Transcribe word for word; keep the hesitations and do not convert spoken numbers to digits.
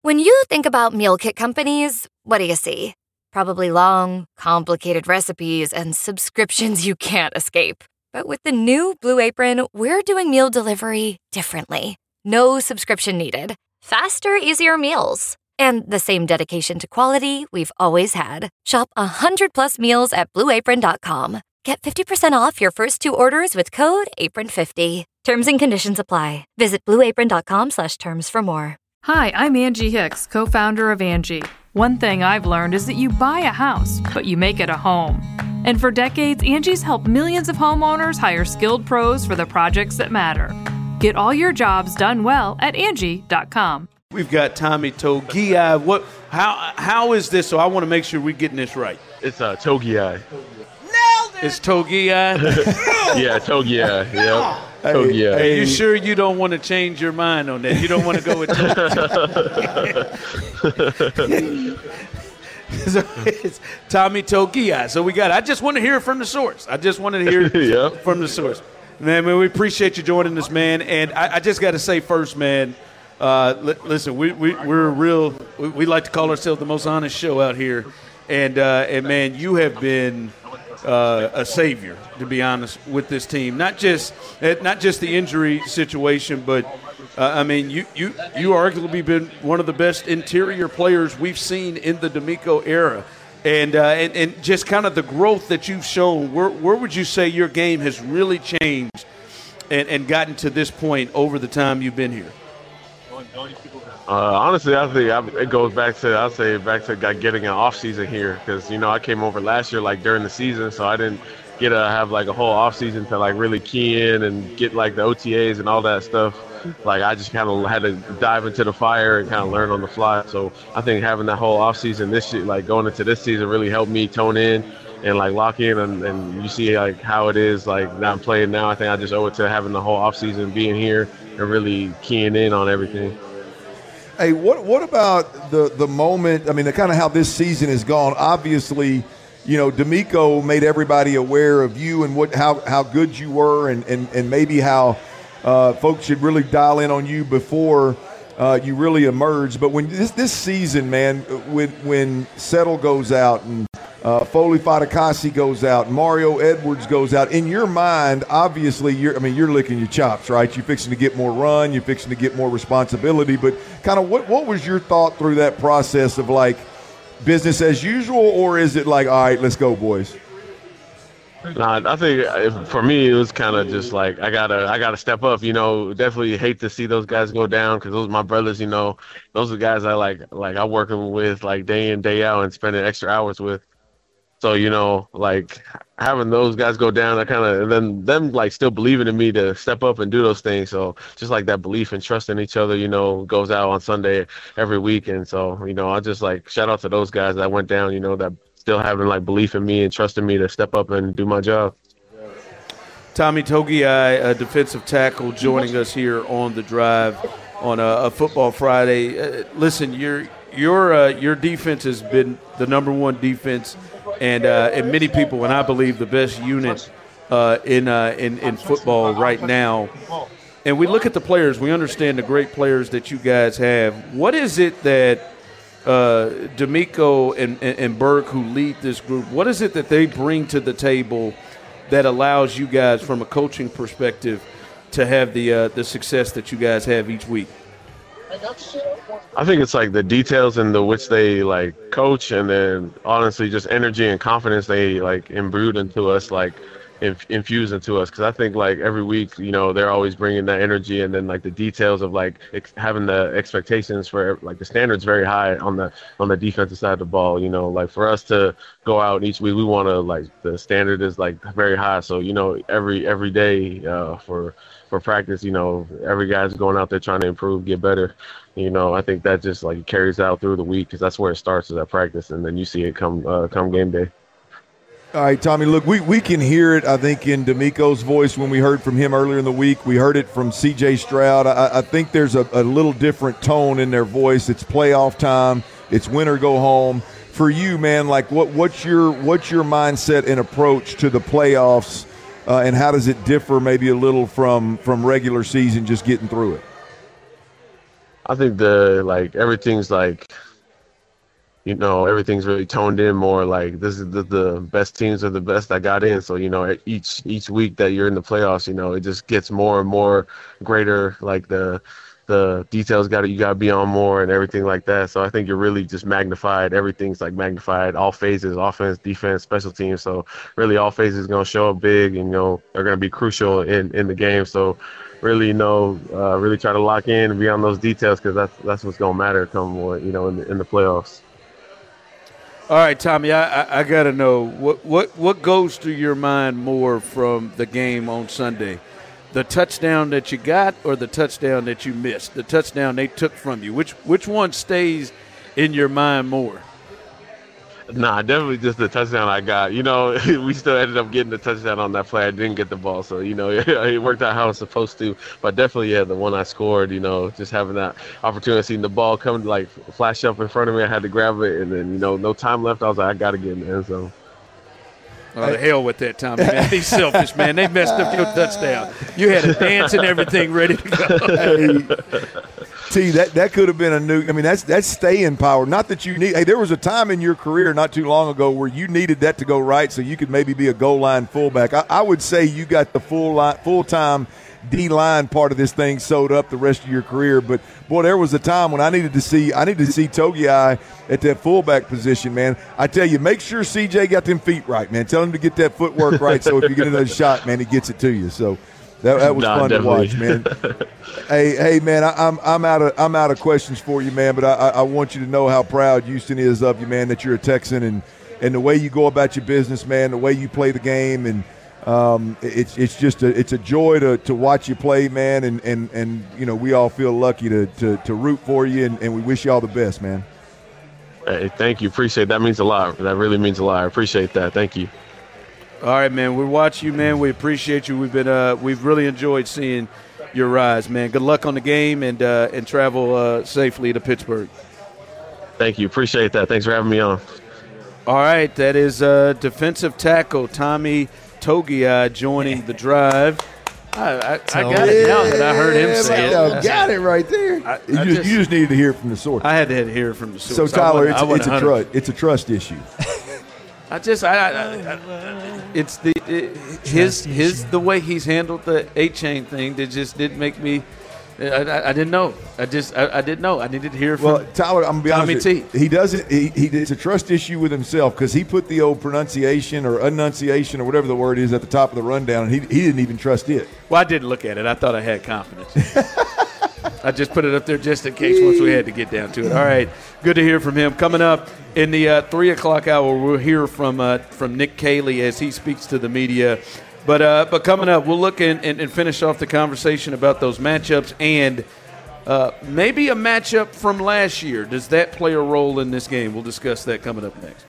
When you think about meal kit companies, what do you see? Probably long, complicated recipes and subscriptions you can't escape. But with the new Blue Apron, we're doing meal delivery differently. No subscription needed. Faster, easier meals. And the same dedication to quality we've always had. Shop one hundred plus meals at blue apron dot com. Get fifty percent off your first two orders with code apron fifty. Terms and conditions apply. Visit blue apron dot com slash terms for more. Hi, I'm Angie Hicks, co-founder of Angie. One thing I've learned is that you buy a house, but you make it a home. And for decades, Angie's helped millions of homeowners hire skilled pros for the projects that matter. Get all your jobs done well at Angie dot com. We've got Tommy Togiai. What? How? How is this? So I want to make sure we're getting this right. It's uh, Togiai. Nailed it. It's Togiai. Yeah, Togiai. Yep. Hey, Togiai. Hey, you sure you don't want to change your mind on that? You don't want to go with Togiai. So it's Tommy Togiai. So we got. I just want to hear from the source. I just wanted to hear yep. from the source. Man, man, we appreciate you joining us, man. And I, I just got to say first, man. Uh, li- listen, we we we're real. We, we like to call ourselves the most honest show out here. And uh, and man, you have been uh, a savior, to be honest, with this team. Not just not just the injury situation, but. Uh, I mean, you, you you arguably been one of the best interior players we've seen in the D'Amico era. And, uh, and and just kind of the growth that you've shown, where, where would you say your game has really changed and, and gotten to this point over the time you've been here? Uh, honestly, I think I, it goes back to, I'll say back to getting an off season here. Because, you know, I came over last year, like, during the season, so I didn't get to have, like, a whole off season to, like, really key in and get, like, the O T As and all that stuff. Like, I just kind of had to dive into the fire and kind of learn on the fly. So I think having that whole off season this year, like going into this season, really helped me tone in and like lock in. And, and you see like how it is like that I'm playing now. I think I just owe it to having the whole off season, being here and really keying in on everything. Hey, what what about the the moment? I mean, the kind of how this season has gone. Obviously, you know, D'Amico made everybody aware of you and what how how good you were, and and and maybe how. Uh, folks should really dial in on you before uh, you really emerge. But when this this season, man, when when Settle goes out and uh, Foley Fatukasi goes out, and Mario Edwards goes out, in your mind, obviously, you're I mean, you're licking your chops, right? You're fixing to get more run, you're fixing to get more responsibility. But kind of what what was your thought through that process of like business as usual, or is it like, all right, let's go, boys? Nah, I think if, for me it was kind of just like I gotta I gotta step up. You know, definitely hate to see those guys go down because those are my brothers. You know, those are guys I like like I working with like day in day out and spending extra hours with. So you know, like having those guys go down, I kind of and then them like still believing in me to step up and do those things. So just like that belief and trust in each other, you know, goes out on Sunday every week. And so you know, I just like shout out to those guys that went down. You know that. Still having like belief in me and trusting me to step up and do my job. Tommy Togiai, a defensive tackle, joining us here on the drive on a, a Football Friday. Uh, listen, your your uh, your defense has been the number one defense, and uh, and many people, and I believe the best unit uh, in uh, in in football right now. And we look at the players. We understand the great players that you guys have. What is it that Uh, D'Amico and, and, and Burke, who lead this group, what is it that they bring to the table that allows you guys, from a coaching perspective, to have the uh, the success that you guys have each week? I think it's like the details in the which they like coach, and then honestly just energy and confidence they like imbued into us, like inf- infused into us. Because I think like every week, you know, they're always bringing that energy, and then like the details of like ex- having the expectations for like the standards very high on the on the defensive side of the ball. You know, like for us to go out each week, we want to like the standard is like very high. So you know, every every day uh, for for practice, you know, every guy's going out there trying to improve, get better. You know, I think that just like carries out through the week because that's where it starts is at practice, and then you see it come uh, come game day. All right, Tommy, look, we, we can hear it, I think, in D'Amico's voice when we heard from him earlier in the week. We heard it from C J Stroud. I, I think there's a, a little different tone in their voice. It's playoff time. It's win or go home. For you, man, like what what's your what's your mindset and approach to the playoffs, uh, and how does it differ maybe a little from, from regular season just getting through it? I think the like everything's like, you know, everything's really toned in more. Like this is the, the best teams are the best that got in. So, you know, each each week that you're in the playoffs, you know, it just gets more and more greater. Like the the details got to you got to be on more and everything like that. So I think you're really just magnified. Everything's like magnified. All phases, offense, defense, special teams. So really, all phases going to show up big, and you know, are going to be crucial in in the game. So. Really, you know, uh, really try to lock in and be on those details because that's that's what's gonna matter come you know in the, in the playoffs. All right, Tommy, I, I, I got to know what what what goes through your mind more from the game on Sunday, the touchdown that you got or the touchdown that you missed, the touchdown they took from you. Which which one stays in your mind more? Nah, definitely just the touchdown I got. You know, we still ended up getting the touchdown on that play. I didn't get the ball, so, you know, it worked out how it's supposed to. But definitely, yeah, the one I scored, you know, just having that opportunity, seeing the ball come, like, flash up in front of me, I had to grab it. And then, you know, no time left. I was like, I got to get in the end zone. Oh, the hell with that, Tommy, man. Be selfish, man. They messed up your touchdown. You had a dance and everything ready to go. Hey, T, that, that could have been a new – I mean, that's that's staying power. Not that you need – hey, there was a time in your career not too long ago where you needed that to go right so you could maybe be a goal line fullback. I, I would say you got the full line, full-time D-line part of this thing sewed up the rest of your career. But, boy, there was a time when I needed to see – I needed to see Togiai at that fullback position, man. I tell you, make sure C J got them feet right, man. Tell him to get that footwork right so if you get another shot, man, he gets it to you. So – That, that was nah, fun definitely. to watch, man. hey, hey, man, I, I'm I'm out of I'm out of questions for you, man. But I, I want you to know how proud Houston is of you, man. That you're a Texan and, and the way you go about your business, man. The way you play the game, and um, it's it's just a it's a joy to, to watch you play, man. And, and, and you know we all feel lucky to, to, to root for you, and, and we wish you all the best, man. Hey, thank you, appreciate it. That means a lot. That really means a lot. I appreciate that. Thank you. All right, man. We watch you, man. We appreciate you. We've been, uh, we've really enjoyed seeing your rise, man. Good luck on the game, and uh, and travel uh, safely to Pittsburgh. Thank you. Appreciate that. Thanks for having me on. All right, that is uh, defensive tackle Tommy Togiai joining the drive. I, I, I got it now that I heard him say it. I got it right there. I, I you, just, you just needed to hear it from the source. I had to hear it from the source. So Tyler, it's, it's a trust. It's a trust issue. I just, I, I, I, it's the it, his his the way he's handled the eight chain thing that just didn't make me. I, I, I didn't know. I just, I, I didn't know. I needed to hear from. Well, Tyler, I'm gonna be Tommy honest. With you, he doesn't. He, he it's a trust issue with himself because he put the old pronunciation or enunciation or whatever the word is at the top of the rundown, and he he didn't even trust it. Well, I didn't look at it. I thought I had confidence. I just put it up there just in case once we had to get down to it. All right, good to hear from him. Coming up in the uh, three o'clock hour, we'll hear from uh, from Nick Caley as he speaks to the media. But uh, but coming up, we'll look in, and, and finish off the conversation about those matchups and uh, maybe a matchup from last year. Does that play a role in this game? We'll discuss that coming up next.